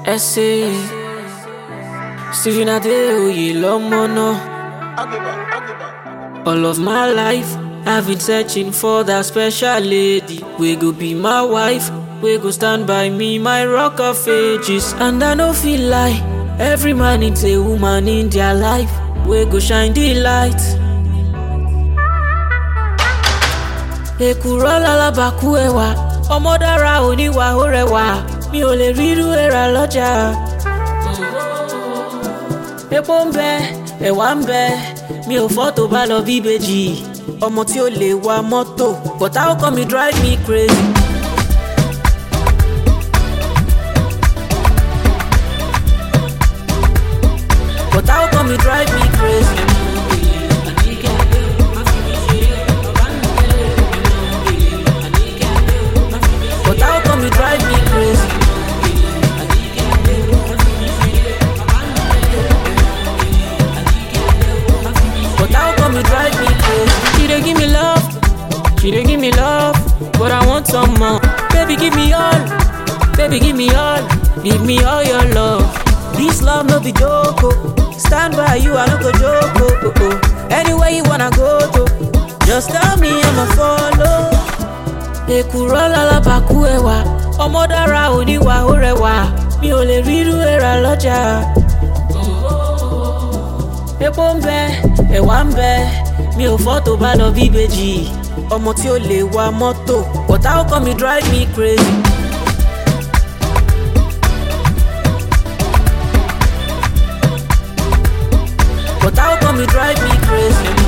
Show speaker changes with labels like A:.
A: Essay, Stephen Adeoye Lomono. All of my life, I've been searching for that special lady. We go be my wife, we go stand by me, my rock of ages. And I no feel like every man needs a woman in their life. We go shine the light. Ekuro lalabaku ewa, ọmọ dára oníwà ó rẹwà. Mi ò lè rírú ẹ̀rà lọ́jà. Epo ń bẹ, ẹ̀wà ń bẹ, mi ò fọ́ tó bá lọ bí ìbejì. Ọmọ tí ó lè wa mọ́tò, but how come you drive me crazy? But how come you drive me crazy? But how come you drive me crazy? But how come you drive me crazy? She dey give me love, she dey give me love, but I want some more. Baby, give me all, baby, give me all your love. This love no be joke, oh. Stand by you, I no go joke, oh, oh, oh. Anywhere you wanna go to, just tell me I'ma follow. Ekuro lalabaku ewa, ọmọ dára oníwà ó rẹwà. Mi ò lè rírú ẹ̀rà lọ́jà. Epo ń bẹ, ẹ̀wà ń bẹ, mi ò fọ́ tó bá lọ bí ìbejì. Ọmọ tí ó lè wa mọ́tò, but how come you drive me crazy? But how come you drive me crazy?